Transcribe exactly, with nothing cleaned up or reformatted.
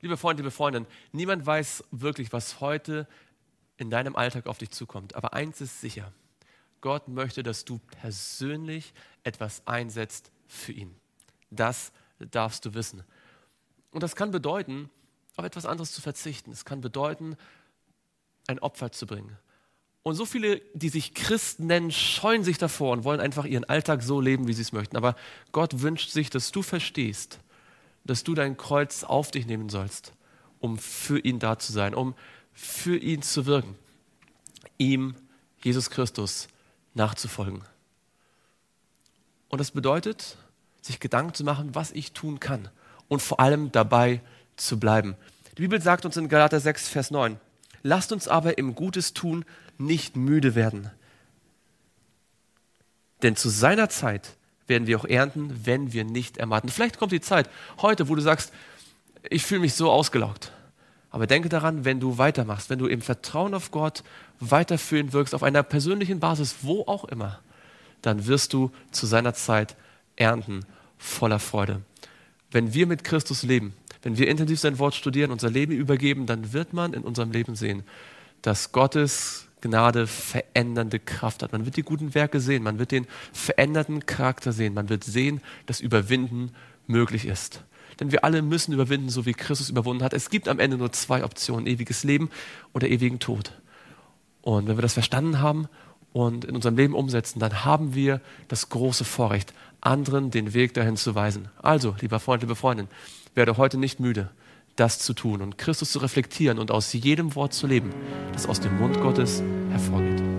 Liebe Freunde, liebe Freundin, niemand weiß wirklich, was heute in deinem Alltag auf dich zukommt. Aber eins ist sicher, Gott möchte, dass du persönlich etwas einsetzt für ihn. Das darfst du wissen. Und das kann bedeuten, auf etwas anderes zu verzichten. Es kann bedeuten, ein Opfer zu bringen. Und so viele, die sich Christen nennen, scheuen sich davor und wollen einfach ihren Alltag so leben, wie sie es möchten. Aber Gott wünscht sich, dass du verstehst, dass du dein Kreuz auf dich nehmen sollst, um für ihn da zu sein, um für ihn zu wirken, ihm, Jesus Christus, nachzufolgen. Und das bedeutet, sich Gedanken zu machen, was ich tun kann und vor allem dabei zu bleiben. Die Bibel sagt uns in Galater sechs, Vers neun, lasst uns aber im Gutes tun nicht müde werden. Denn zu seiner Zeit werden wir auch ernten, wenn wir nicht ermatten. Vielleicht kommt die Zeit heute, wo du sagst, ich fühle mich so ausgelaugt. Aber denke daran, wenn du weitermachst, wenn du im Vertrauen auf Gott weiterführend wirkst, auf einer persönlichen Basis, wo auch immer, dann wirst du zu seiner Zeit ernten voller Freude. Wenn wir mit Christus leben, wenn wir intensiv sein Wort studieren, unser Leben übergeben, dann wird man in unserem Leben sehen, dass Gottes Gnade verändernde Kraft hat. Man wird die guten Werke sehen, man wird den veränderten Charakter sehen, man wird sehen, dass Überwinden möglich ist. Denn wir alle müssen überwinden, so wie Christus überwunden hat. Es gibt am Ende nur zwei Optionen, ewiges Leben oder ewigen Tod. Und wenn wir das verstanden haben und in unserem Leben umsetzen, dann haben wir das große Vorrecht, anderen den Weg dahin zu weisen. Also, lieber Freund, liebe Freundin, werde heute nicht müde, das zu tun und Christus zu reflektieren und aus jedem Wort zu leben, das aus dem Mund Gottes hervorgeht.